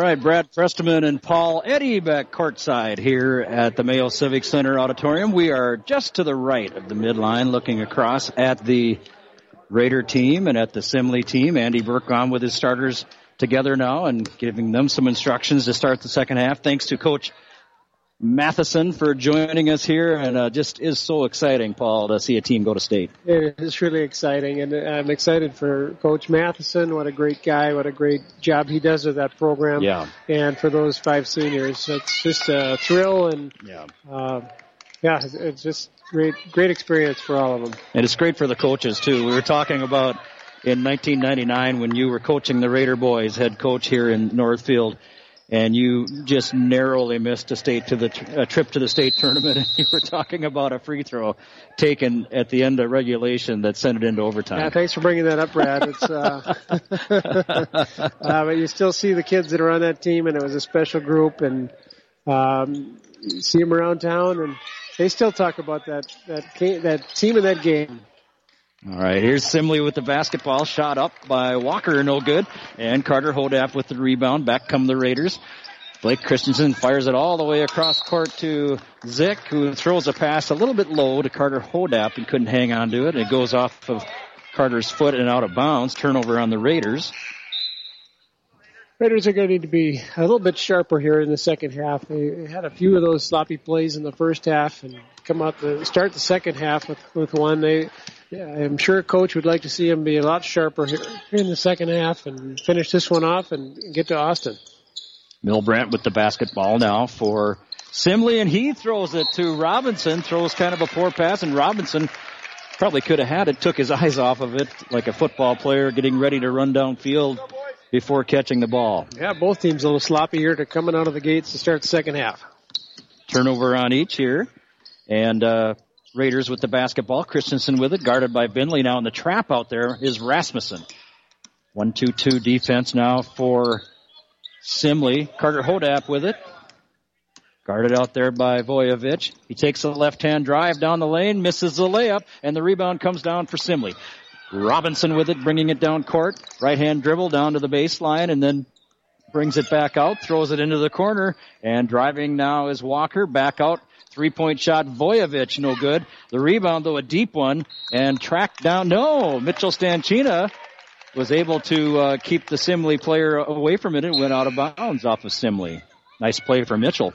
right, Brad Presteman and Paul Eddy back courtside here at the Mayo Civic Center Auditorium. We are just to the right of the midline looking across at the Raider team and at the Simley team. Andy Burke on with his starters together now and giving them some instructions to start the second half. Thanks to Coach Matheson for joining us here, and just is so exciting, Paul, to see a team go to state. It is really exciting, and I'm excited for Coach Matheson. What a great guy, what a great job he does with that program. Yeah. And for those 5 seniors, it's just a thrill, and it's just great experience for all of them. And it's great for the coaches, too. We were talking about in 1999 when you were coaching the Raider boys, head coach here in Northfield, and you just narrowly missed a trip to the state tournament. And you were talking about a free throw taken at the end of regulation that sent it into overtime. Yeah, thanks for bringing that up, Brad. It's, but you still see the kids that are on that team, and it was a special group, and you see them around town, and they still talk about that team and that game. All right, here's Simley with the basketball. Shot up by Walker, no good. And Carter Hodapp with the rebound. Back come the Raiders. Blake Christensen fires it all the way across court to Zick, who throws a pass a little bit low to Carter Hodapp and couldn't hang on to it. It goes off of Carter's foot and out of bounds. Turnover on the Raiders. Raiders are going to need to be a little bit sharper here in the second half. They had a few of those sloppy plays in the first half and come out to start the second half with one. I'm sure Coach would like to see him be a lot sharper here in the second half and finish this one off and get to Austin. Milbrandt with the basketball now for Simley, and he throws it to Robinson. Throws kind of a poor pass, and Robinson probably could have had it. Took his eyes off of it like a football player getting ready to run downfield before catching the ball. Yeah, both teams a little sloppy here to coming out of the gates to start the second half. Turnover on each here. And Raiders with the basketball. Christensen with it, guarded by Binley. Now in the trap out there is Rasmussen. 1-2-2 defense now for Simley. Carter Hodapp with it. Guarded out there by Voyevich. He takes a left-hand drive down the lane, misses the layup, and the rebound comes down for Simley. Robinson with it, bringing it down court. Right-hand dribble down to the baseline, and then brings it back out, throws it into the corner, and driving now is Walker. Back out. 3-point shot, Voyevich, no good. The rebound, though, a deep one, and tracked down. No, Mitchell Stanchina was able to keep the Simley player away from it and went out of bounds off of Simley. Nice play for Mitchell.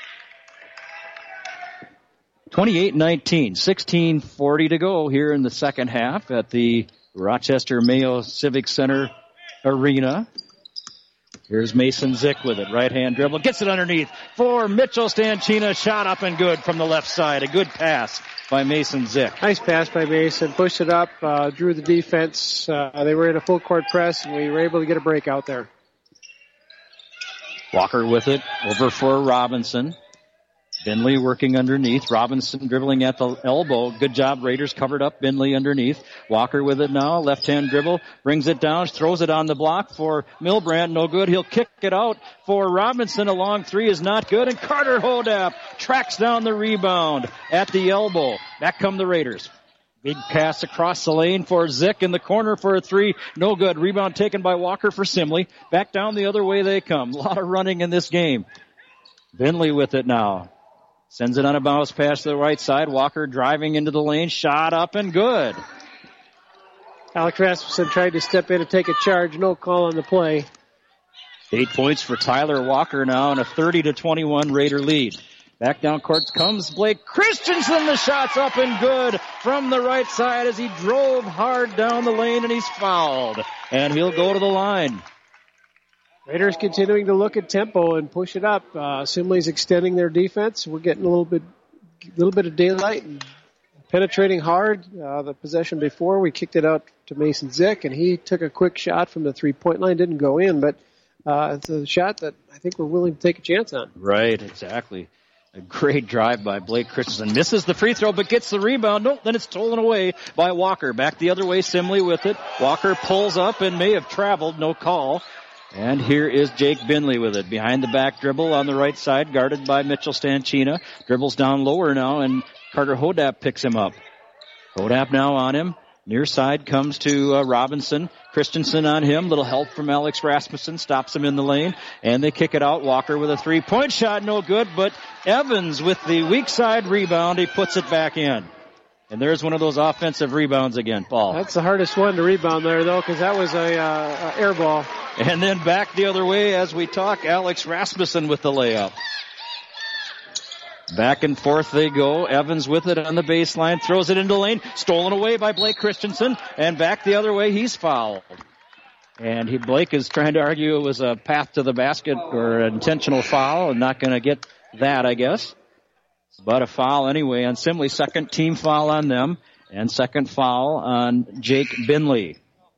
28-19, 16:40 to go here in the second half at the Rochester Mayo Civic Center Arena. Here's Mason Zick with it. Right-hand dribble. Gets it underneath for Mitchell Stanchina. Shot up and good from the left side. A good pass by Mason Zick. Nice pass by Mason. Pushed it up, drew the defense. They were in a full court press, and we were able to get a break out there. Walker with it. Over for Robinson. Binley working underneath. Robinson dribbling at the elbow. Good job. Raiders covered up Binley underneath. Walker with it now. Left-hand dribble. Brings it down. Throws it on the block for Milbrandt. No good. He'll kick it out for Robinson. A long three is not good. And Carter Hodapp tracks down the rebound at the elbow. Back come the Raiders. Big pass across the lane for Zick in the corner for a three. No good. Rebound taken by Walker for Simley. Back down the other way they come. A lot of running in this game. Binley with it now. Sends it on a bounce pass to the right side. Walker driving into the lane. Shot up and good. Alex Rasmussen tried to step in and take a charge. No call on the play. 8 points for Tyler Walker now and a 30-21 Raider lead. Back down court comes Blake Christensen. The shot's up and good from the right side as he drove hard down the lane, and he's fouled. And he'll go to the line. Raiders continuing to look at tempo and push it up. Simley's extending their defense. We're getting a little bit of daylight and penetrating hard. The possession before, we kicked it out to Mason Zick, and he took a quick shot from the three-point line. Didn't go in, but it's a shot that I think we're willing to take a chance on. Right, exactly. A great drive by Blake Christensen. Misses the free throw, but gets the rebound. Nope, then it's stolen away by Walker. Back the other way, Simley with it. Walker pulls up and may have traveled. No call. And here is Jake Binley with it. Behind the back dribble on the right side, guarded by Mitchell Stanchina. Dribbles down lower now, and Carter Hodapp picks him up. Hodapp now on him. Near side comes to Robinson. Christensen on him. Little help from Alex Rasmussen. Stops him in the lane. And they kick it out. Walker with a 3-point shot. No good. But Evans with the weak side rebound. He puts it back in. And there's one of those offensive rebounds again, Paul. That's the hardest one to rebound there, though, because that was a air ball. And then back the other way as we talk. Alex Rasmussen with the layup. Back and forth they go. Evans with it on the baseline. Throws it into the lane. Stolen away by Blake Christensen. And back the other way. He's fouled. And Blake is trying to argue it was a path to the basket or an intentional foul. And not going to get that, I guess. But a foul anyway on Simley. Second team foul on them. And second foul on Jake Binley.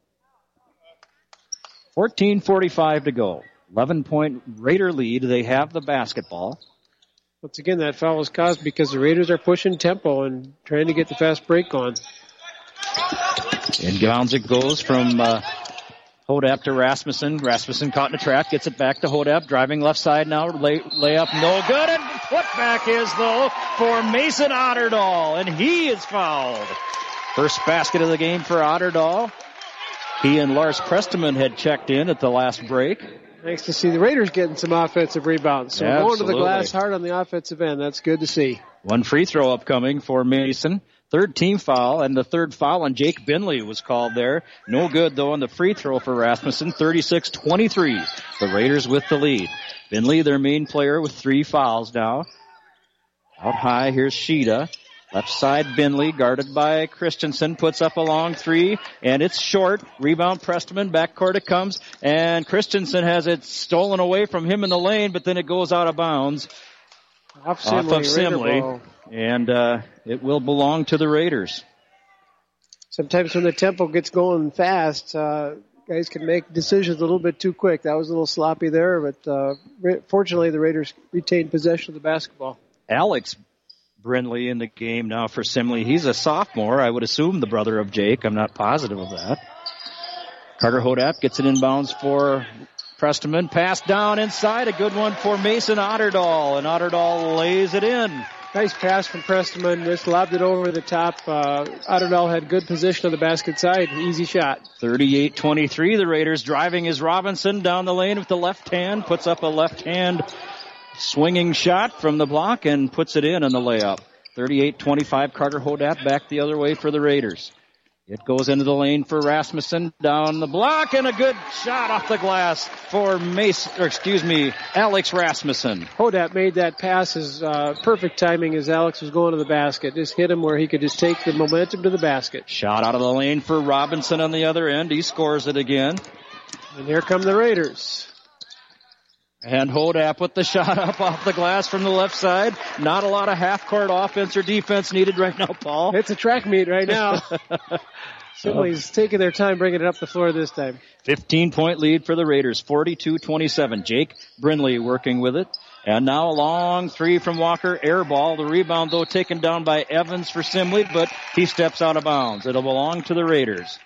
14:45 to go. 11-point Raider lead. They have the basketball. Once again, that foul was caused because the Raiders are pushing tempo and trying to get the fast break on. Inbounds it goes from Hodap to Rasmussen. Rasmussen caught in a trap, gets it back to Hodap. Driving left side now, layup no good. And putback is, though, for Mason Otterdahl. And he is fouled. First basket of the game for Otterdahl. He and Lars Presteman had checked in at the last break. Nice to see the Raiders getting some offensive rebounds. So Absolutely. going to the glass hard on the offensive end. That's good to see. One free throw upcoming for Mason. Third team foul, and the third foul on Jake Binley was called there. No good, though, on the free throw for Rasmussen. 36-23. The Raiders with the lead. Binley, their main player, with 3 fouls now. Out high, here's Shida. Left side, Binley, guarded by Christensen, puts up a long 3, and it's short. Rebound, Presteman, backcourt it comes, and Christensen has it stolen away from him in the lane, but then it goes out of bounds. Off of Simley, and it will belong to the Raiders. Sometimes when the tempo gets going fast, guys can make decisions a little bit too quick. That was a little sloppy there, but fortunately the Raiders retained possession of the basketball. Alex Brindley in the game now for Simley. He's a sophomore. I would assume the brother of Jake. I'm not positive of that. Carter Hodap gets it inbounds for Presteman. Pass down inside. A good one for Mason Otterdahl. And Otterdahl lays it in. Nice pass from Presteman. Just lobbed it over the top. Otterdahl had good position on the basket side. Easy shot. 38-23. The Raiders driving is Robinson down the lane with the left hand. Puts up a left hand swinging shot from the block and puts it in on the layup. 38-25. Carter Hodap back the other way for the Raiders. It goes into the lane for Rasmussen down the block and a good shot off the glass for Alex Rasmussen. Hodap made that pass as perfect timing as Alex was going to the basket. Just hit him where he could just take the momentum to the basket. Shot out of the lane for Robinson on the other end. He scores it again. And here come the Raiders. And Hodap with the shot up off the glass from the left side. Not a lot of half-court offense or defense needed right now, Paul. It's a track meet right now. Somebody's taking their time bringing it up the floor this time. 15-point lead for the Raiders, 42-27. Jake Brindley working with it. And now a long 3 from Walker. Air ball. The rebound, though, taken down by Evans for Simley, but he steps out of bounds. It'll belong to the Raiders.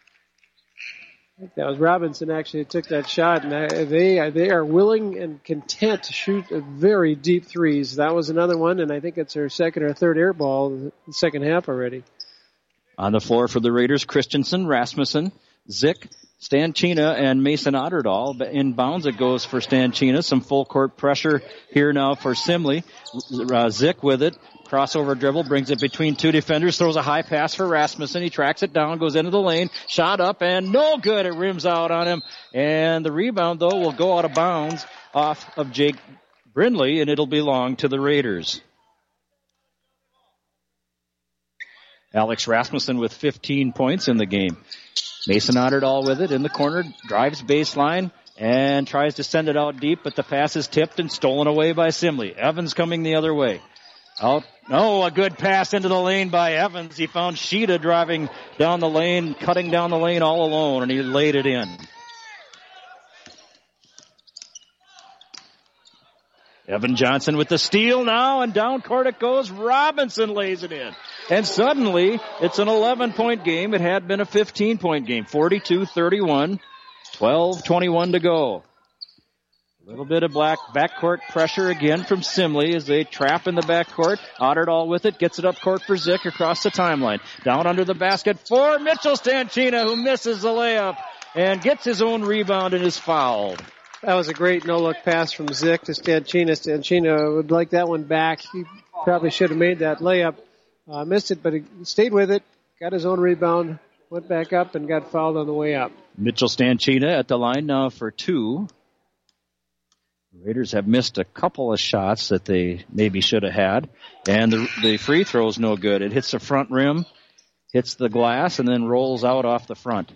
I think that was Robinson actually took that shot, and they are willing and content to shoot very deep threes. That was another one, and I think it's their second or third air ball in the second half already. On the floor for the Raiders, Christensen, Rasmussen, Zick, Stanchina, and Mason Otterdahl. Inbounds it goes for Stanchina. Some full court pressure here now for Simley. Zick with it. Crossover dribble, brings it between 2 defenders, throws a high pass for Rasmussen. He tracks it down, goes into the lane, shot up, and no good. It rims out on him. And the rebound, though, will go out of bounds off of Jake Brindley, and it'll belong to the Raiders. Alex Rasmussen with 15 points in the game. Mason Otterdahl with it in the corner, drives baseline, and tries to send it out deep, but the pass is tipped and stolen away by Simley. Evans coming the other way. Out. Oh, a good pass into the lane by Evans. He found Shida driving down the lane, cutting down the lane all alone, and he laid it in. Evan Johnson with the steal now, and down court it goes. Robinson lays it in. And suddenly, it's an 11-point game. It had been a 15-point game. 42-31, 12-21 to go. A little bit of backcourt pressure again from Simley as they trap in the backcourt. Otterdahl with it, gets it up court for Zick across the timeline. Down under the basket for Mitchell Stanchina, who misses the layup and gets his own rebound and is fouled. That was a great no-look pass from Zick to Stanchina. Stanchina would like that one back. He probably should have made that layup. Missed it, but he stayed with it, got his own rebound, went back up, and got fouled on the way up. Mitchell Stanchina at the line now for 2. The Raiders have missed a couple of shots that they maybe should have had. And the free throw's no good. It hits the front rim, hits the glass, and then rolls out off the front.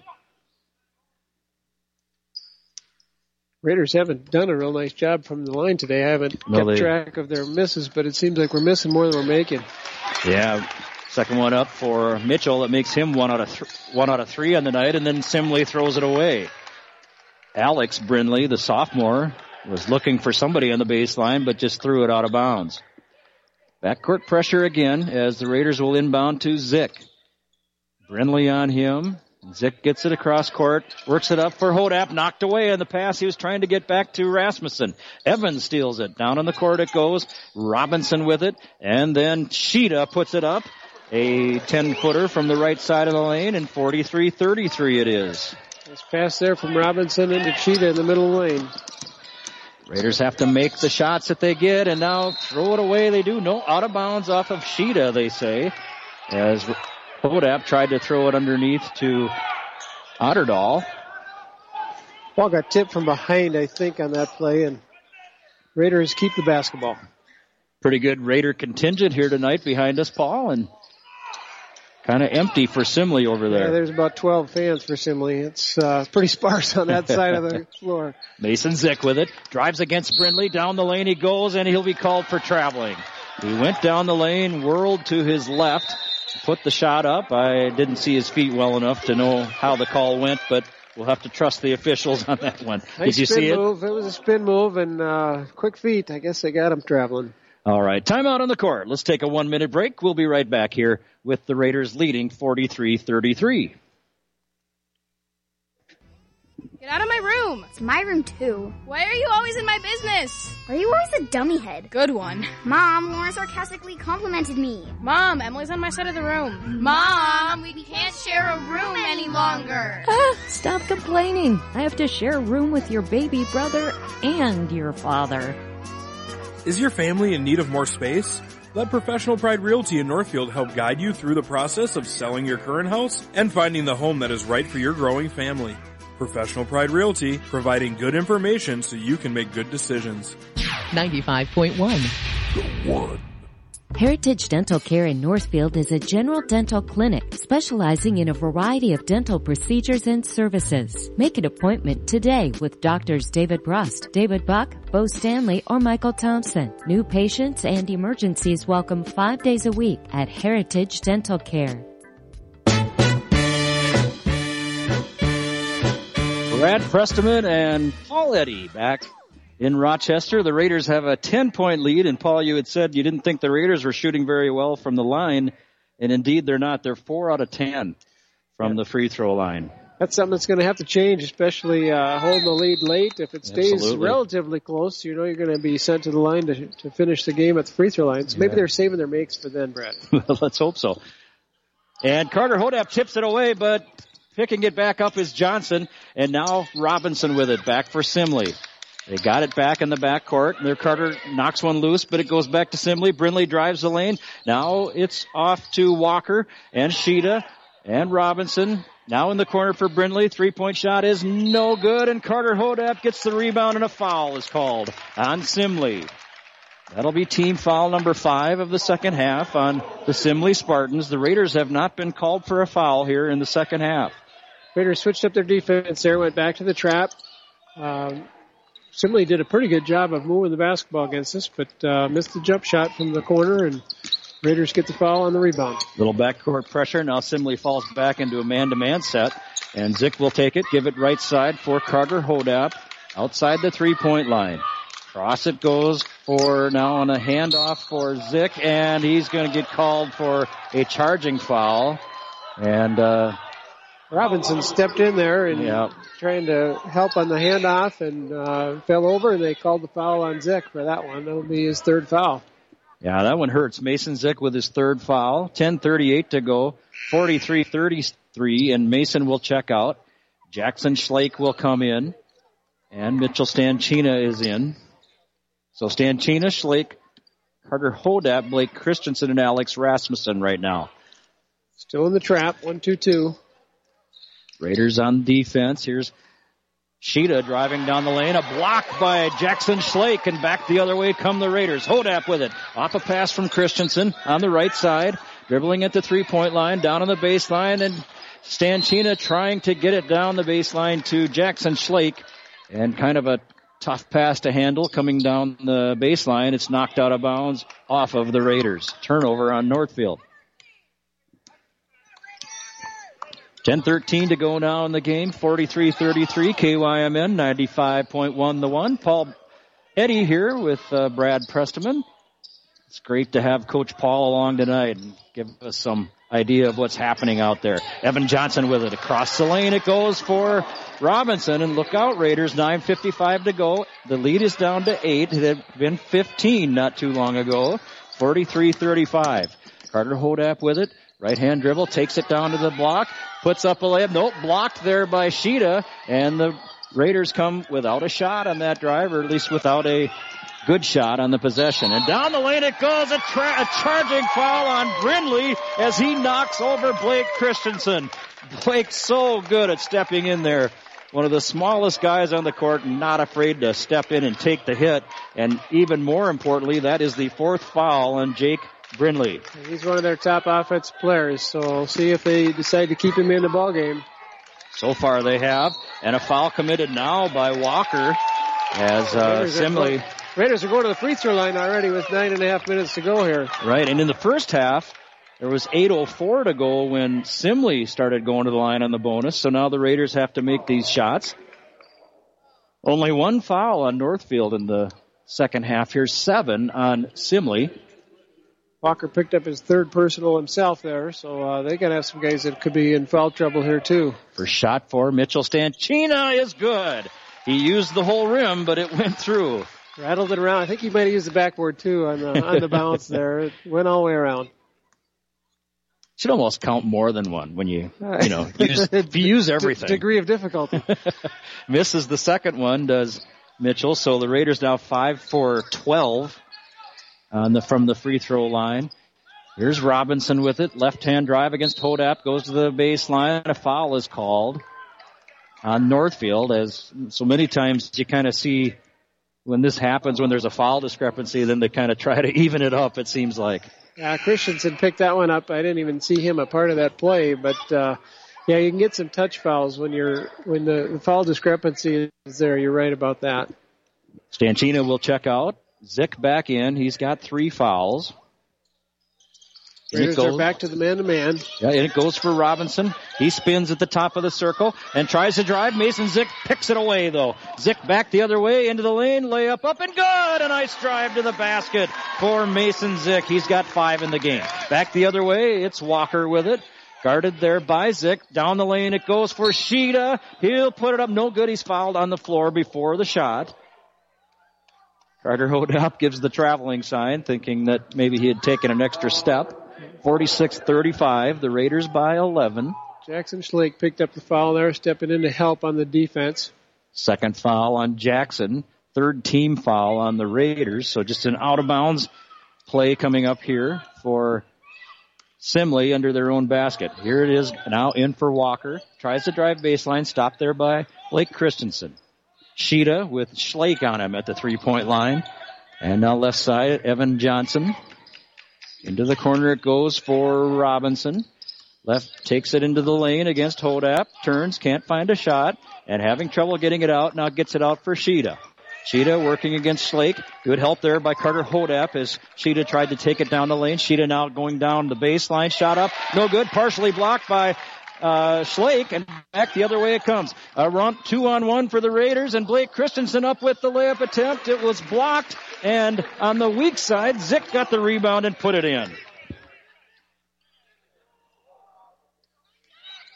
Raiders haven't done a real nice job from the line today. I haven't kept track of their misses, but it seems like we're missing more than we're making. Yeah, second one up for Mitchell. That makes him 1 out of 3 on the night, and then Simley throws it away. Alex Brindley, the sophomore, was looking for somebody on the baseline, but just threw it out of bounds. Backcourt pressure again as the Raiders will inbound to Zick. Brindley on him. Zick gets it across court, works it up for Hodap, knocked away on the pass. He was trying to get back to Rasmussen. Evans steals it. Down on the court it goes. Robinson with it, and then Sheeta puts it up. A 10-footer from the right side of the lane, and 43-33 it is. Nice pass there from Robinson into Sheeta in the middle lane. Raiders have to make the shots that they get, and now throw it away. They do. No, out of bounds off of Sheeta, they say, as Hodap tried to throw it underneath to Otterdahl. Ball got tipped from behind, I think, on that play, and Raiders keep the basketball. Pretty good Raider contingent here tonight behind us, Paul, and kind of empty for Simley over there. Yeah, there's about 12 fans for Simley. It's pretty sparse on that side of the floor. Mason Zick with it. Drives against Brindley. Down the lane he goes, and he'll be called for traveling. He went down the lane, whirled to his left, put the shot up. I didn't see his feet well enough to know how the call went, but we'll have to trust the officials on that one. Nice Did you see it? Move. It was a spin move and quick feet. I guess they got him traveling. All right, timeout on the court. Let's take a 1-minute break. We'll be right back here with the Raiders leading 43-33. Get out of my room. It's my room, too. Why are you always in my business? Are you always a dummy head? Good one. Mom, Laura sarcastically complimented me. Mom, Emily's on my side of the room. Mom, we can't share a room any longer. Stop complaining. I have to share a room with your baby brother and your father. Is your family in need of more space? Let Professional Pride Realty in Northfield help guide you through the process of selling your current house and finding the home that is right for your growing family. Professional Pride Realty, providing good information so you can make good decisions. 95.1. The One. Heritage Dental Care in Northfield is a general dental clinic specializing in a variety of dental procedures and services. Make an appointment today with Doctors David Rust, David Buck, Bo Stanley, or Michael Thompson. New patients and emergencies welcome 5 days a week at Heritage Dental Care. Brad Presteman and Paul Eddy back in Rochester. The Raiders have a 10-point lead, and Paul, you had said you didn't think the Raiders were shooting very well from the line, and indeed they're not. They're 4 out of 10 from the free throw line. That's something that's going to have to change, especially holding the lead late. If it stays relatively close, you know you're going to be sent to the line to finish the game at the free throw line. So maybe they're saving their makes for then, Brad. Well, let's hope so. And Carter Hodap tips it away, but picking it back up is Johnson, and now Robinson with it, back for Simley. They got it back in the backcourt. Their Carter knocks one loose, but it goes back to Simley. Brindley drives the lane. Now it's off to Walker and Sheeta and Robinson. Now in the corner for Brindley. 3-point shot is no good, and Carter Hodap gets the rebound, and a foul is called on Simley. That'll be team foul number 5 of the second half on the Simley Spartans. The Raiders have not been called for a foul here in the second half. Raiders switched up their defense there, went back to the trap. Simley did a pretty good job of moving the basketball against us, but missed the jump shot from the corner, and Raiders get the foul on the rebound. Little backcourt pressure. Now Simley falls back into a man-to-man set, and Zick will take it, give it right side for Carter Hodap outside the 3-point line. Cross it goes for now on a handoff for Zick, and he's going to get called for a charging foul. And Robinson stepped in there and trying to help on the handoff and fell over, and they called the foul on Zick for that one. That'll be his third foul. Yeah, that one hurts. Mason Zick with his third foul. 10:38 to go. 43-33, and Mason will check out. Jackson Schlake will come in, and Mitchell Stanchina is in. So Stanchina, Schlake, Carter Hodap, Blake Christensen, and Alex Rasmussen right now. Still in the trap, 1-2-2. Raiders on defense. Here's Sheeta driving down the lane. A block by Jackson Schlake, and back the other way come the Raiders. Hodap with it. Off a pass from Christensen on the right side. Dribbling at the three-point line, down on the baseline, and Stanchina trying to get it down the baseline to Jackson Schlake. And kind of a tough pass to handle coming down the baseline. It's knocked out of bounds off of the Raiders. Turnover on Northfield. 10:13 to go now in the game. 43-33. KYMN 95.1 the one. Paul Eddy here with Brad Presteman. It's great to have Coach Paul along tonight and give us some idea of what's happening out there. Evan Johnson with it. Across the lane it goes for Robinson. And look out, Raiders. 9:55 to go. The lead is down to 8. It had been 15 not too long ago. 43-35. Carter Hodap with it. Right-hand dribble. Takes it down to the block. Puts up a layup. Nope. Blocked there by Sheeta. And the Raiders come without a shot on that drive, or at least without a good shot on the possession. And down the lane it goes. A charging foul on Brindley as he knocks over Blake Christensen. Blake's so good at stepping in there. One of the smallest guys on the court, not afraid to step in and take the hit. And even more importantly, that is the fourth foul on Jake Brindley. He's one of their top offensive players, so we'll see if they decide to keep him in the ballgame. So far they have. And a foul committed now by Walker as Simley. Raiders are going to the free throw line already with 9.5 minutes to go here. Right, and in the first half, there was 8:04 to go when Simley started going to the line on the bonus, so now the Raiders have to make these shots. Only one foul on Northfield in the second half here, 7 on Simley. Walker picked up his third personal himself there, so they got to have some guys that could be in foul trouble here too. First shot for Mitchell Stanchina is good. He used the whole rim, but it went through. Rattled it around. I think he might have used the backboard too on the bounce there. It went all the way around. Should almost count more than one when you use everything. Degree of difficulty. Misses the second one, does Mitchell. So the Raiders now 5 for 12 from the free throw line. Here's Robinson with it. Left-hand drive against Hodap. Goes to the baseline. A foul is called on Northfield, as so many times you kind of see when this happens, when there's a foul discrepancy, then they kind of try to even it up, it seems like. Yeah, Christensen picked that one up. I didn't even see him a part of that play, but yeah, you can get some touch fouls when the foul discrepancy is there. You're right about that. Stanchina will check out. Zick back in. He's got 3 fouls. Raiders are back to the man-to-man. Yeah, and it goes for Robinson. He spins at the top of the circle and tries to drive. Mason Zick picks it away, though. Zick back the other way into the lane. Layup up and good. A nice drive to the basket for Mason Zick. He's got 5 in the game. Back the other way, it's Walker with it. Guarded there by Zick. Down the lane it goes for Sheeta. He'll put it up. No good. He's fouled on the floor before the shot. Carter Hodap gives the traveling sign, thinking that maybe he had taken an extra step. 46-35, the Raiders by 11. Jackson Schlake picked up the foul there, stepping in to help on the defense. Second foul on Jackson. Third team foul on the Raiders. So just an out-of-bounds play coming up here for Simley under their own basket. Here it is now in for Walker. Tries to drive baseline, stopped there by Blake Christensen. Sheeta with Schlake on him at the three-point line. And now left side, Evan Johnson. Into the corner it goes for Robinson. Left takes it into the lane against Hodap. Turns, can't find a shot. And having trouble getting it out, now gets it out for Sheeta. Sheeta working against Schlake. Good help there by Carter Hodap as Sheeta tried to take it down the lane. Sheeta now going down the baseline. Shot up. No good. Partially blocked by Schlake, and back the other way it comes. A romp 2-on-1 for the Raiders, and Blake Christensen up with the layup attempt. It was blocked, and on the weak side, Zick got the rebound and put it in.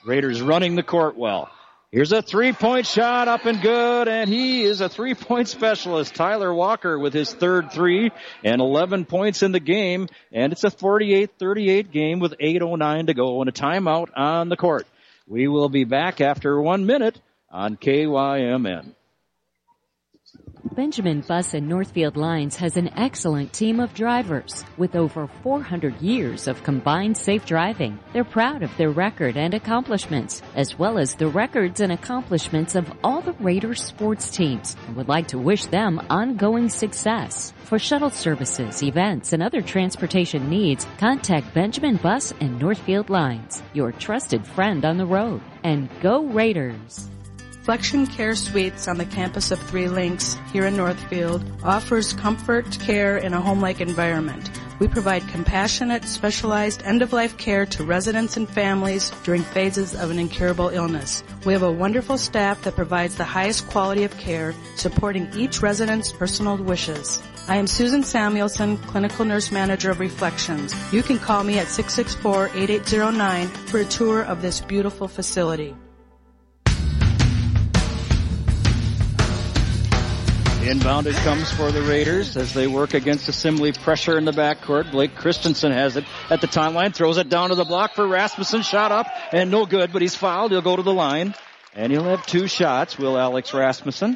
Raiders running the court well. Here's a three-point shot up and good, and he is a three-point specialist. Tyler Walker with his third three and 11 points in the game, and it's a 48-38 game with 8:09 to go and a timeout on the court. We will be back after 1 minute on KYMN. Benjamin Bus and Northfield Lines has an excellent team of drivers with over 400 years of combined safe driving. They're proud of their record and accomplishments, as well as the records and accomplishments of all the Raiders sports teams, and would like to wish them ongoing success. For shuttle services, events, and other transportation needs, contact Benjamin Bus and Northfield Lines, your trusted friend on the road. And go Raiders! Flexion Care Suites on the campus of Three Links here in Northfield offers comfort care in a home-like environment. We provide compassionate, specialized end-of-life care to residents and families during phases of an incurable illness. We have a wonderful staff that provides the highest quality of care, supporting each resident's personal wishes. I am Susan Samuelson, Clinical Nurse Manager of Reflections. You can call me at 664-8809 for a tour of this beautiful facility. Inbound it comes for the Raiders as they work against Assembly pressure in the backcourt. Blake Christensen has it at the timeline, throws it down to the block for Rasmussen. Shot up and no good, but he's fouled. He'll go to the line, and he'll have two shots, will Alex Rasmussen.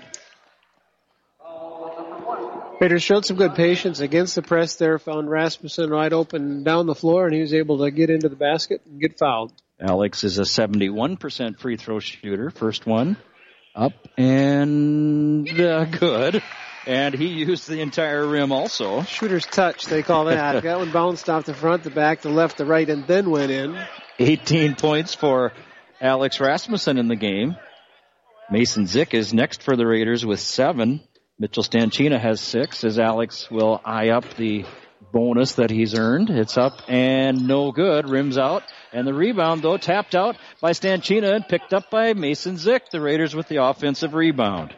Raiders showed some good patience against the press there, found Rasmussen wide open down the floor, and he was able to get into the basket and get fouled. Alex is a 71% free throw shooter. First one. Up and good. And he used the entire rim also. Shooter's touch, they call that. That one bounced off the front, the back, the left, the right, and then went in. 18 points for Alex Rasmussen in the game. Mason Zick is next for the Raiders with 7. Mitchell Stanchina has 6 as Alex will eye up the bonus that he's earned. It's up and no good. Rims out. And the rebound, though, tapped out by Stanchina and picked up by Mason Zick. The Raiders with the offensive rebound.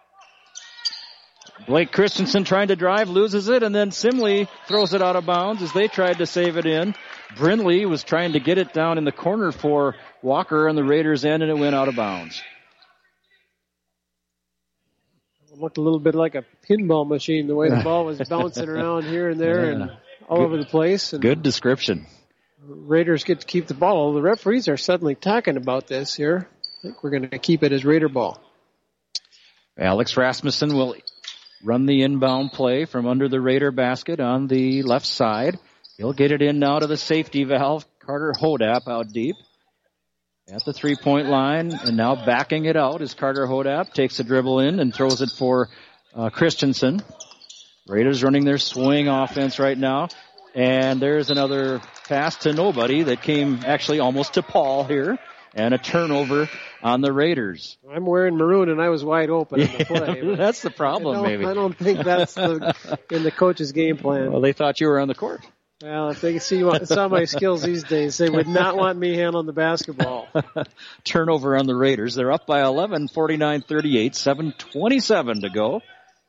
Blake Christensen trying to drive, loses it, and then Simley throws it out of bounds as they tried to save it in. Brindley was trying to get it down in the corner for Walker on the Raiders' end, and it went out of bounds. It looked a little bit like a pinball machine, the way the ball was bouncing around here and there and all over the place. And good description. Raiders get to keep the ball. The referees are suddenly talking about this here. I think we're going to keep it as Raider ball. Alex Rasmussen will run the inbound play from under the Raider basket on the left side. He'll get it in now to the safety valve. Carter Hodap out deep at the three-point line, and now backing it out is Carter Hodap. Takes a dribble in and throws it for Christensen. Raiders running their swing offense right now. And there's another pass to nobody that came actually almost to Paul here. And a turnover on the Raiders. I'm wearing maroon and I was wide open in the play. That's the problem, maybe. I don't think that's in the coach's game plan. Well, they thought you were on the court. Well, if they could saw my skills these days, they would not want me handling the basketball. Turnover on the Raiders. They're up by 11, 49-38, 7:27 to go.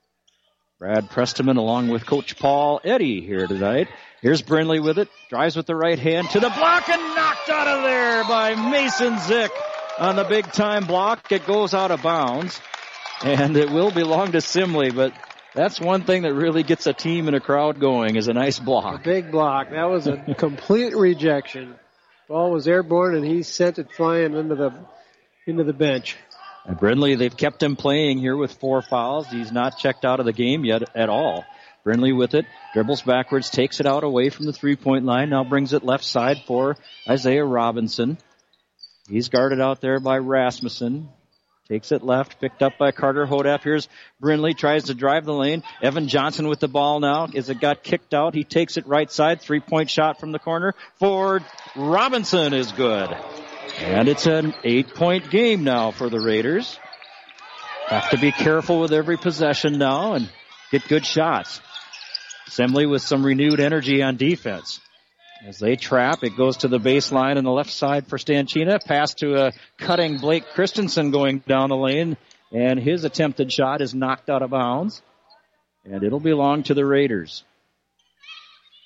Brad Presteman along with Coach Paul Eddy here tonight. Here's Brindley with it. Drives with the right hand to the block and knocked out of there by Mason Zick on the big-time block. It goes out of bounds, and it will belong to Simley, but that's one thing that really gets a team and a crowd going is a nice block. A big block. That was a complete rejection. Ball was airborne, and he sent it flying into the bench. And Brindley, they've kept him playing here with 4 fouls. He's not checked out of the game yet at all. Brindley with it, dribbles backwards, takes it out away from the three-point line, now brings it left side for Isaiah Robinson. He's guarded out there by Rasmussen. Takes it left, picked up by Carter Hodap. Here's Brindley, tries to drive the lane. Evan Johnson with the ball now. As it got kicked out, he takes it right side. 3-point shot from the corner for Robinson is good. And it's an 8-point game now for the Raiders. Have to be careful with every possession now and get good shots. Assembly with some renewed energy on defense. As they trap, it goes to the baseline on the left side for Stanchina. Pass to a cutting Blake Christensen going down the lane. And his attempted shot is knocked out of bounds. And it'll belong to the Raiders.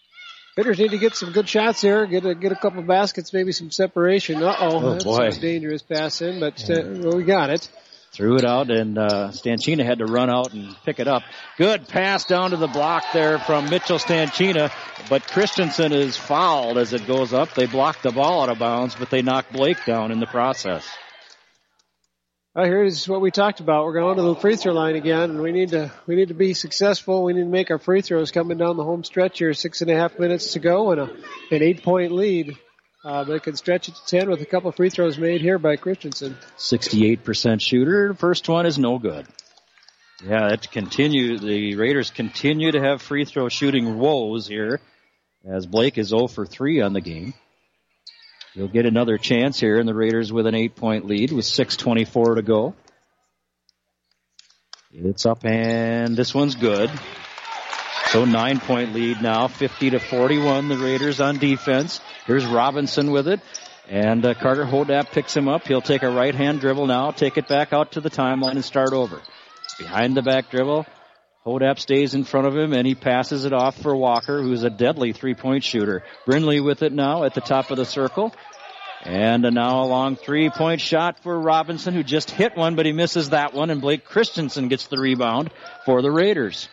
Raiders need to get some good shots here, get a couple baskets, maybe some separation. That's boy. a dangerous pass in, but we got it. Threw it out, and Stanchina had to run out and pick it up. Good pass down to the block there from Mitchell Stanchina, but Christensen is fouled as it goes up. They blocked the ball out of bounds, but they knocked Blake down in the process. Here's what we talked about. We're going to the free throw line again, and we need to be successful. We need to make our free throws coming down the home stretch here. 6.5 minutes to go, and an 8-point lead. They can stretch it to 10 with a couple of free throws made here by Christensen. 68% shooter. The first one is no good. Yeah, the Raiders continue to have free throw shooting woes here as Blake is 0 for 3 on the game. He'll get another chance here, and the Raiders with an 8-point lead with 6:24 to go. It's up, and this one's good. So 9-point lead now, 50-41, the Raiders on defense. Here's Robinson with it, and Carter Hodap picks him up. He'll take a right-hand dribble now, take it back out to the timeline and start over. Behind the back dribble, Hodap stays in front of him, and he passes it off for Walker, who's a deadly three-point shooter. Brindley with it now at the top of the circle. And now a long three-point shot for Robinson, who just hit one, but he misses that one, and Blake Christensen gets the rebound for the Raiders.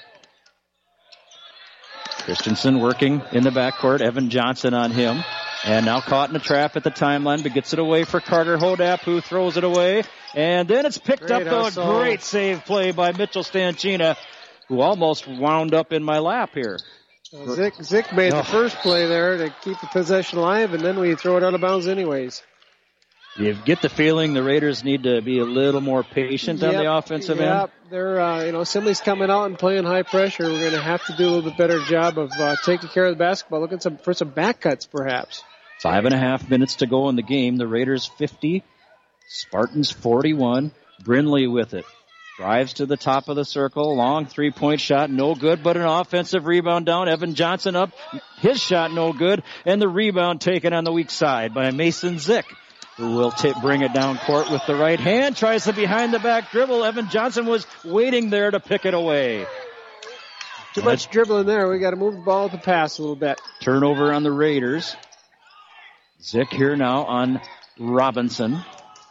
Christensen working in the backcourt, Evan Johnson on him. And now caught in a trap at the timeline, but gets it away for Carter Hodap, who throws it away. And then it's picked up, though. A great save play by Mitchell Stanchina, who almost wound up in my lap here. Zick made the first play there to keep the possession alive, and then we throw it out of bounds anyways. You get the feeling the Raiders need to be a little more patient on the offensive end. They're, Simley's coming out and playing high pressure. We're going to have to do a little bit better job of taking care of the basketball, looking for some back cuts perhaps. 5.5 minutes to go in the game. The Raiders 50, Spartans 41. Brindley with it. Drives to the top of the circle. Long three-point shot, no good, but an offensive rebound down. Evan Johnson up. His shot no good, and the rebound taken on the weak side by Mason Zick, who will bring it down court with the right hand. Tries the behind-the-back dribble. Evan Johnson was waiting there to pick it away. Too much dribbling there. We got to move the ball with the pass a little bit. Turnover on the Raiders. Zick here now on Robinson.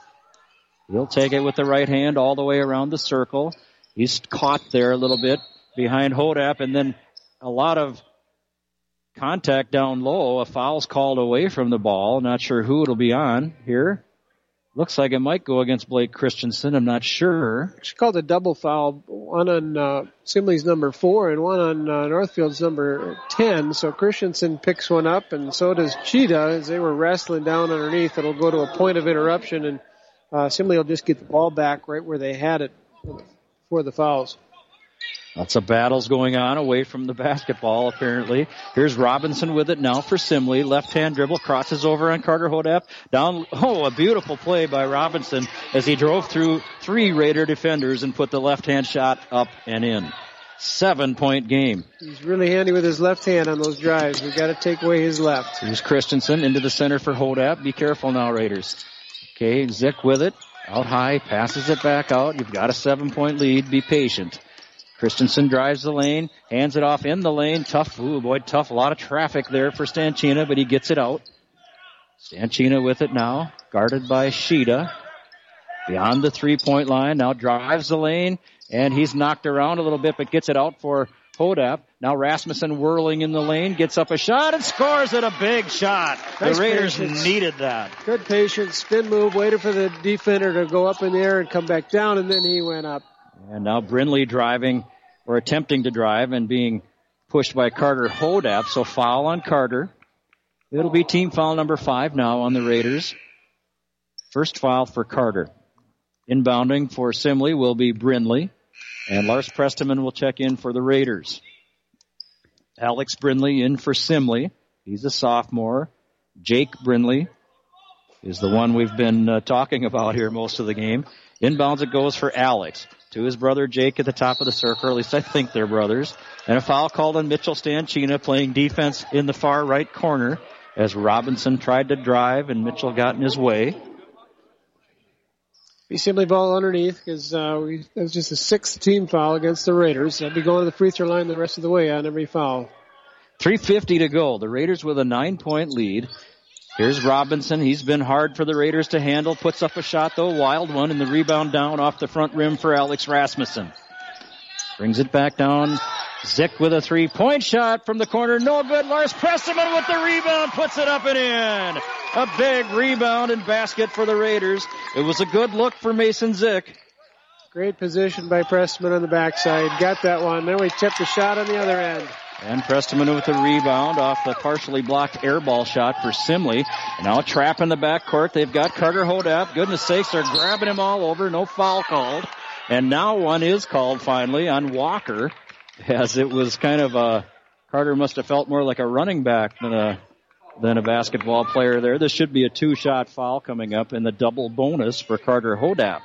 He'll take it with the right hand all the way around the circle. He's caught there a little bit behind Hodap, and then a lot of contact down low. A foul's called away from the ball. Not sure who it'll be on here. Looks like it might go against Blake Christensen. I'm not sure. It's called a double foul. One on Simley's number 4 and one on Northfield's number 10. So Christensen picks one up, and so does Cheetah as they were wrestling down underneath. It'll go to a point of interruption, and Simley will just get the ball back right where they had it for the fouls. Lots of battles going on away from the basketball, apparently. Here's Robinson with it now for Simley. Left-hand dribble, crosses over on Carter Hodap. Down, a beautiful play by Robinson as he drove through 3 Raider defenders and put the left-hand shot up and in. 7-point game. He's really handy with his left hand on those drives. We've got to take away his left. Here's Christensen into the center for Hodap. Be careful now, Raiders. Okay, Zick with it. Out high, passes it back out. You've got a 7-point lead. Be patient. Christensen drives the lane, hands it off in the lane. Tough. A lot of traffic there for Stanchina, but he gets it out. Stanchina with it now, guarded by Shida. Beyond the 3-point line, now drives the lane, and he's knocked around a little bit, but gets it out for Hodap. Now Rasmussen whirling in the lane, gets up a shot and scores it, a big shot. Nice the Raiders patience. Needed that. Good patience, spin move, waited for the defender to go up in the air and come back down, and then he went up. And now Brindley driving, or attempting to drive, and being pushed by Carter Hodap, so foul on Carter. It'll be team foul number 5 now on the Raiders. First foul for Carter. Inbounding for Simley will be Brindley, and Lars Presteman will check in for the Raiders. Alex Brindley in for Simley. He's a sophomore. Jake Brindley is the one we've been talking about here most of the game. Inbounds it goes for Alex to his brother Jake at the top of the circle. At least I think they're brothers. And a foul called on Mitchell Stanchina playing defense in the far right corner as Robinson tried to drive and Mitchell got in his way. Be Simley ball underneath because that was just a 6th team foul against the Raiders. They'll be going to the free throw line the rest of the way on every foul. 3:50 to go. The Raiders with a 9-point lead. Here's Robinson. He's been hard for the Raiders to handle. Puts up a shot, though. Wild one, and the rebound down off the front rim for Alex Rasmussen. Brings it back down. Zick with a 3-point shot from the corner. No good. Lars Presteman with the rebound. Puts it up and in. A big rebound and basket for the Raiders. It was a good look for Mason Zick. Great position by Presteman on the backside. Got that one. Then we tipped the shot on the other end. And Presteman with the rebound off the partially blocked air ball shot for Simley. Now a trap in the backcourt. They've got Carter Hodap. Goodness sakes, they're grabbing him all over. No foul called. And now one is called finally on Walker, as it was kind of a, Carter must have felt more like a running back than a basketball player there. This should be a 2-shot foul coming up in the double bonus for Carter Hodap.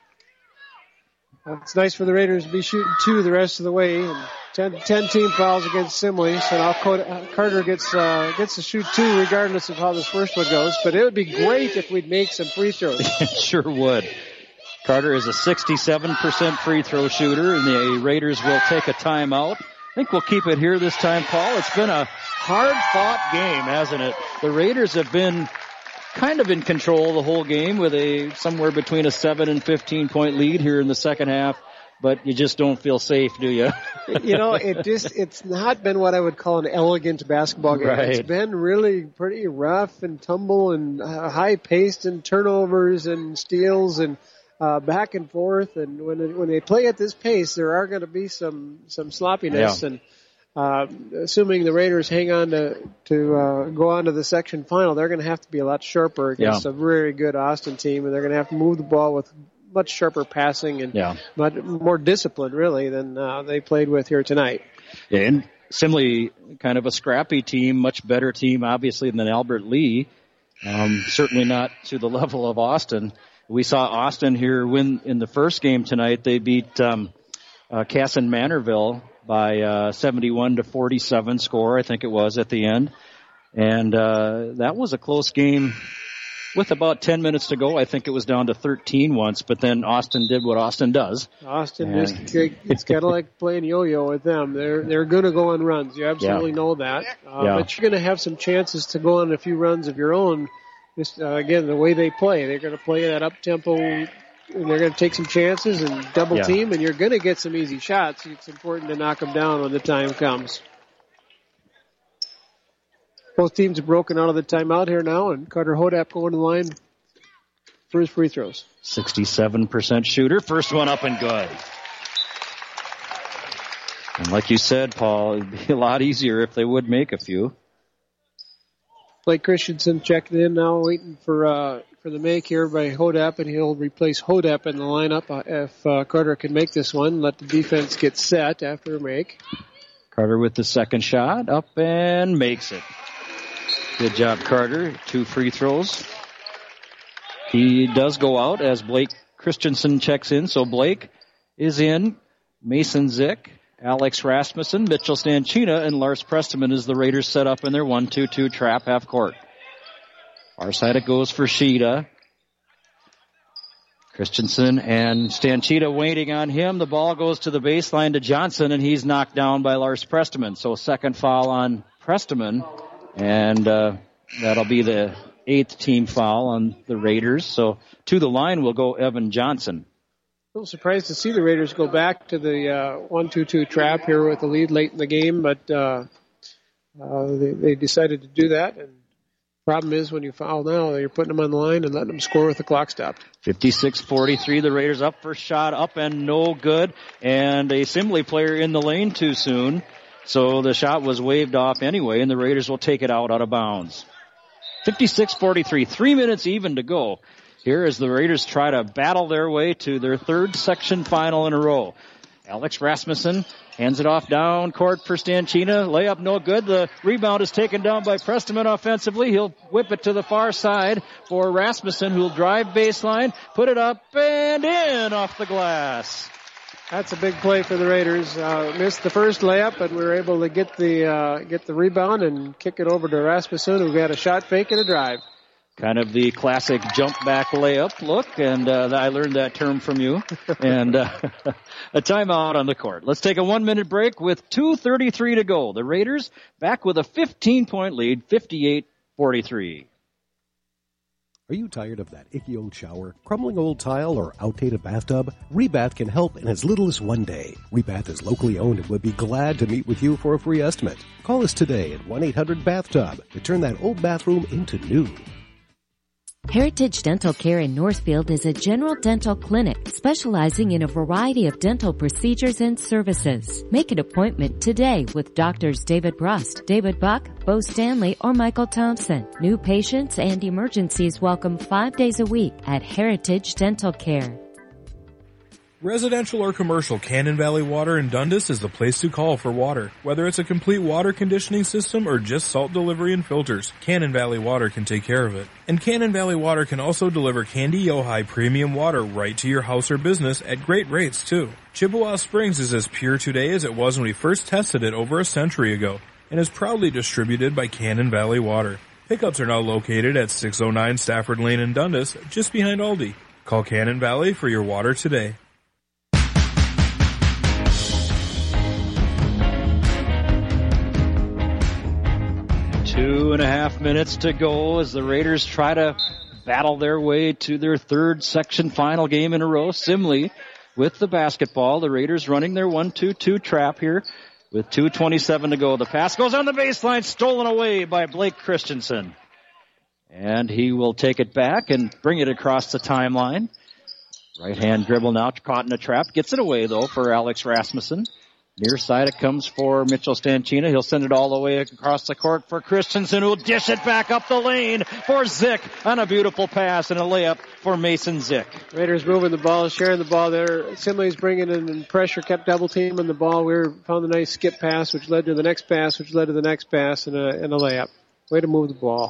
It's nice for the Raiders to be shooting 2 the rest of the way. And 10 team fouls against Simley, so now Carter gets to shoot 2 regardless of how this first one goes. But it would be great if we'd make some free throws. It sure would. Carter is a 67% free throw shooter, and the Raiders will take a timeout. I think we'll keep it here this time, Paul. It's been a hard-fought game, hasn't it? The Raiders have been kind of in control the whole game with somewhere between a 7 and 15-point lead here in the second half, but you just don't feel safe, do you? It's not been what I would call an elegant basketball game. Right. It's been really pretty rough and tumble and high-paced and turnovers and steals and back and forth. And when they play at this pace, there are going to be some sloppiness. Yeah. And assuming the Raiders hang on to go on to the section final, they're going to have to be a lot sharper against a very good Austin team, and they're going to have to move the ball with much sharper passing and much more discipline, really, than they played with here tonight. Yeah, and Simley, kind of a scrappy team, much better team, obviously, than Albert Lee. Certainly not to the level of Austin. We saw Austin here win in the first game tonight. They beat Casson Manorville by 71-47 score, I think it was at the end. And that was a close game with about 10 minutes to go. I think it was down to 13 once, but then Austin did what Austin does. It's kind of like playing yo-yo with them. They're going to go on runs. You absolutely know that. But you're going to have some chances to go on a few runs of your own. Just, again, the way they play. They're going to play that up-tempo, and they're going to take some chances and double team, and you're going to get some easy shots. It's important to knock them down when the time comes. Both teams have broken out of the timeout here now, and Carter Hodap going to the line for his free throws. 67% shooter. First one up and good. And like you said, Paul, it'd be a lot easier if they would make a few. Blake Christensen checked in now, waiting for the make here by Hodap, and he'll replace Hodap in the lineup if Carter can make this one. Let the defense get set after a make. Carter with the second shot, up and makes it. Good job, Carter. 2 free throws. He does go out as Blake Christensen checks in, so Blake is in. Mason Zick, Alex Rasmussen, Mitchell Stanchina, and Lars Presteman as the Raiders set up in their 1-2-2 trap half court. Far side it goes for Sheeta. Christensen and Stanchina waiting on him. The ball goes to the baseline to Johnson, and he's knocked down by Lars Presteman. So second foul on Presteman, and that'll be the 8th team foul on the Raiders. So to the line will go Evan Johnson. A little surprised to see the Raiders go back to the 1-2-2 trap here with the lead late in the game, but they decided to do that. And problem is when you foul now, you're putting them on the line and letting them score with the clock stopped. 56-43, the Raiders up. First shot up and no good. And a Simley player in the lane too soon. So the shot was waved off anyway, and the Raiders will take it out of bounds. 56-43, 3 minutes even to go. Here as the Raiders try to battle their way to their 3rd section final in a row. Alex Rasmussen hands it off down court for Stanchina. Layup no good. The rebound is taken down by Presteman offensively. He'll whip it to the far side for Rasmussen, who'll drive baseline, put it up and in off the glass. That's a big play for the Raiders. Missed the first layup, but we were able to get the rebound and kick it over to Rasmussen, who got a shot fake and a drive. Kind of the classic jump back layup look, and I learned that term from you. And a timeout on the court. Let's take a 1-minute break with 2:33 to go. The Raiders back with a 15-point lead, 58-43. Are you tired of that icky old shower, crumbling old tile, or outdated bathtub? Rebath can help in as little as 1 day. Rebath is locally owned and would be glad to meet with you for a free estimate. Call us today at 1-800-BATHTUB to turn that old bathroom into new. Heritage Dental Care in Northfield is a general dental clinic specializing in a variety of dental procedures and services. Make an appointment today with Doctors David Brust, David Buck, Bo Stanley, or Michael Thompson. New patients and emergencies welcome 5 days a week at Heritage Dental Care. Residential or commercial, Cannon Valley Water in Dundas is the place to call for water. Whether it's a complete water conditioning system or just salt delivery and filters, Cannon Valley Water can take care of it. And Cannon Valley Water can also deliver Candy Ojai premium water right to your house or business at great rates too. Chippewa Springs is as pure today as it was when we first tested it over a century ago and is proudly distributed by Cannon Valley Water. Pickups are now located at 609 Stafford Lane in Dundas, just behind Aldi. Call Cannon Valley for your water today. 2.5 minutes to go as the Raiders try to battle their way to their third section final game in a row. Simley with the basketball. The Raiders running their 1-2-2 trap here with 2:27 to go. The pass goes on the baseline, stolen away by Blake Christensen. And he will take it back and bring it across the timeline. Right hand dribble now, caught in a trap. Gets it away though for Alex Rasmussen. Near side it comes for Mitchell Stanchina. He'll send it all the way across the court for Christensen, who'll dish it back up the lane for Zick on a beautiful pass and a layup for Mason Zick. Raiders moving the ball, sharing the ball there. Simley's bringing in pressure, kept double teaming the ball. Found a nice skip pass, which led to the next pass, which led to the next pass, and a layup. Way to move the ball.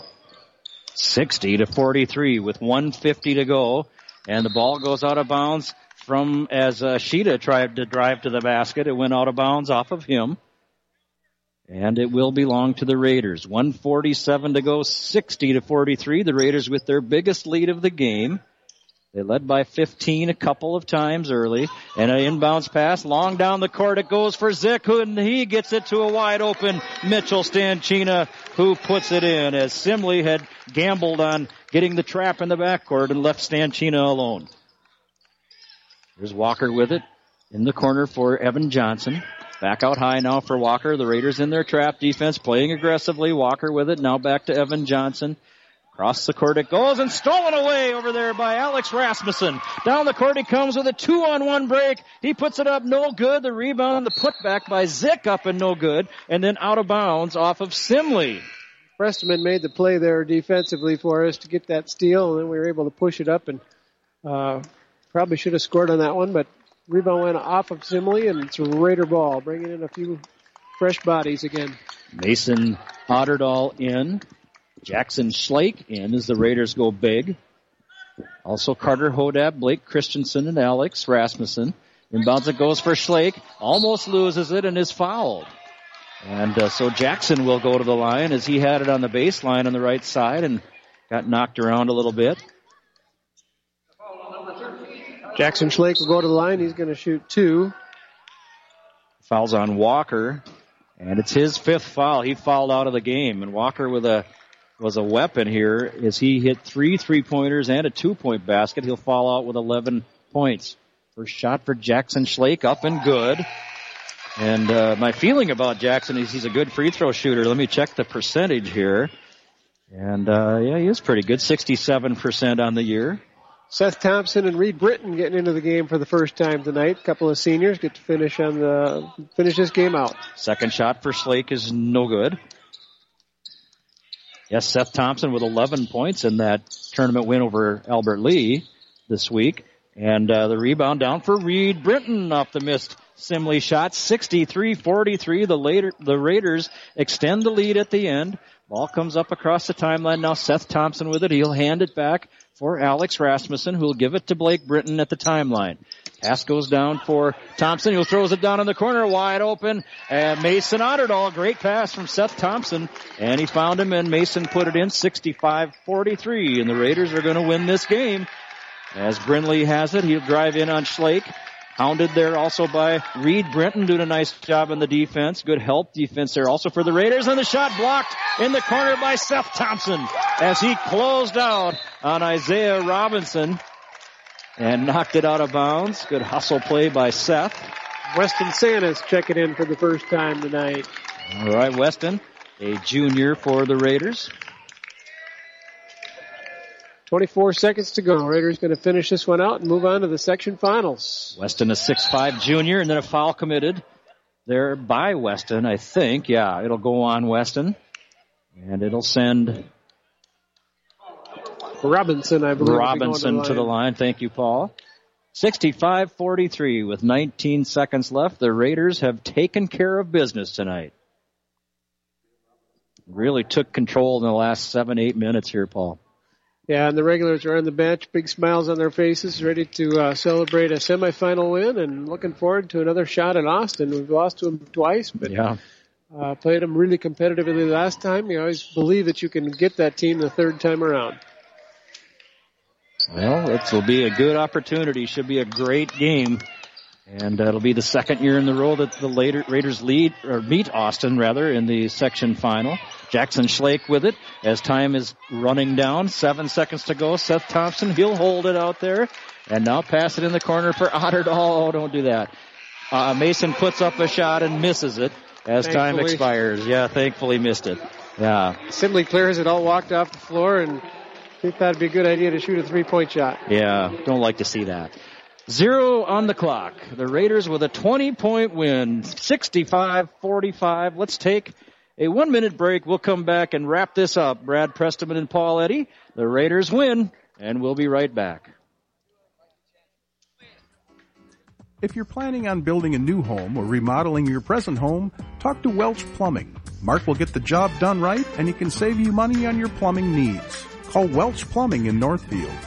60-43 with 1:50 to go, and the ball goes out of bounds. As Sheeta tried to drive to the basket, it went out of bounds off of him. And it will belong to the Raiders. 1:47 to go, 60-43. The Raiders with their biggest lead of the game. They led by 15 a couple of times early. And an inbounds pass, long down the court. It goes for Zick, and he gets it to a wide open Mitchell Stanchina, who puts it in as Simley had gambled on getting the trap in the backcourt and left Stanchina alone. Here's Walker with it in the corner for Evan Johnson. Back out high now for Walker. The Raiders in their trap defense, playing aggressively. Walker with it. Now back to Evan Johnson. Across the court it goes and stolen away over there by Alex Rasmussen. Down the court he comes with a 2-on-1 break. He puts it up, no good. The rebound, the putback by Zick up and no good. And then out of bounds off of Simley. Prestman made the play there defensively for us to get that steal, and then we were able to push it up and probably should have scored on that one, but rebound went off of Simley, and it's a Raider ball, bringing in a few fresh bodies again. Mason Otterdahl in. Jackson Schlake in as the Raiders go big. Also Carter Hodab, Blake Christensen, and Alex Rasmussen. Inbounds it goes for Schlake. Almost loses it and is fouled. And so Jackson will go to the line as he had it on the baseline on the right side and got knocked around a little bit. Jackson Schlake will go to the line. He's going to shoot 2. Fouls on Walker, and it's his 5th foul. He fouled out of the game, and Walker was a weapon here as he hit 3 3-pointers and a 2-point basket. He'll fall out with 11 points. First shot for Jackson Schlake, up and good. And my feeling about Jackson is he's a good free throw shooter. Let me check the percentage here. And yeah, he is pretty good, 67% on the year. Seth Thompson and Reed Britton getting into the game for the first time tonight. A couple of seniors get to finish this game out. Second shot for Schlake is no good. Yes, Seth Thompson with 11 points in that tournament win over Albert Lee this week. And the rebound down for Reed Britton off the missed Simley shot. 63-43. The Raiders extend the lead at the end. Ball comes up across the timeline now. Seth Thompson with it. He'll hand it back for Alex Rasmussen, who will give it to Blake Britton at the timeline. Pass goes down for Thompson, who throws it down in the corner, wide open. And Mason Otterdahl, great pass from Seth Thompson. And he found him, and Mason put it in 65-43. And the Raiders are going to win this game. As Brindley has it, he'll drive in on Schlake. Hounded there also by Reed Brenton, doing a nice job in the defense. Good help defense there also for the Raiders. And the shot blocked in the corner by Seth Thompson as he closed out on Isaiah Robinson and knocked it out of bounds. Good hustle play by Seth. Weston Santis checking in for the first time tonight. All right, Weston, a junior for the Raiders. 24 seconds to go. Raiders going to finish this one out and move on to the section finals. Weston, a 6'5 junior, and then a foul committed there by Weston, I think. Yeah, it'll go on Weston. And it'll send Robinson, I believe. Robinson to the line. Thank you, Paul. 65-43 with 19 seconds left. The Raiders have taken care of business tonight. Really took control in the last 7-8 minutes here, Paul. Yeah, and the regulars are on the bench, big smiles on their faces, ready to celebrate a semifinal win and looking forward to another shot at Austin. We've lost to them twice, but played them really competitively last time. You always believe that you can get that team the third time around. Well, this will be a good opportunity. Should be a great game. And it'll be the second year in the row that the Raiders meet Austin, in the section final. Jackson Schlake with it as time is running down. 7 seconds to go. Seth Thompson, he'll hold it out there. And now pass it in the corner for Otterdahl. Oh, don't do that. Mason puts up a shot and misses it as time expires. Yeah, thankfully missed it. Yeah. Assembly clears it all, walked off the floor, and I think that'd be a good idea to shoot a 3-point shot. Yeah, don't like to see that. 0 on the clock. The Raiders with a 20-point win, 65-45. Let's take a 1-minute break. We'll come back and wrap this up. Brad Prestman and Paul Eddy. The Raiders win, and we'll be right back. If you're planning on building a new home or remodeling your present home, talk to Welch Plumbing. Mark will get the job done right, and he can save you money on your plumbing needs. Call Welch Plumbing in Northfield.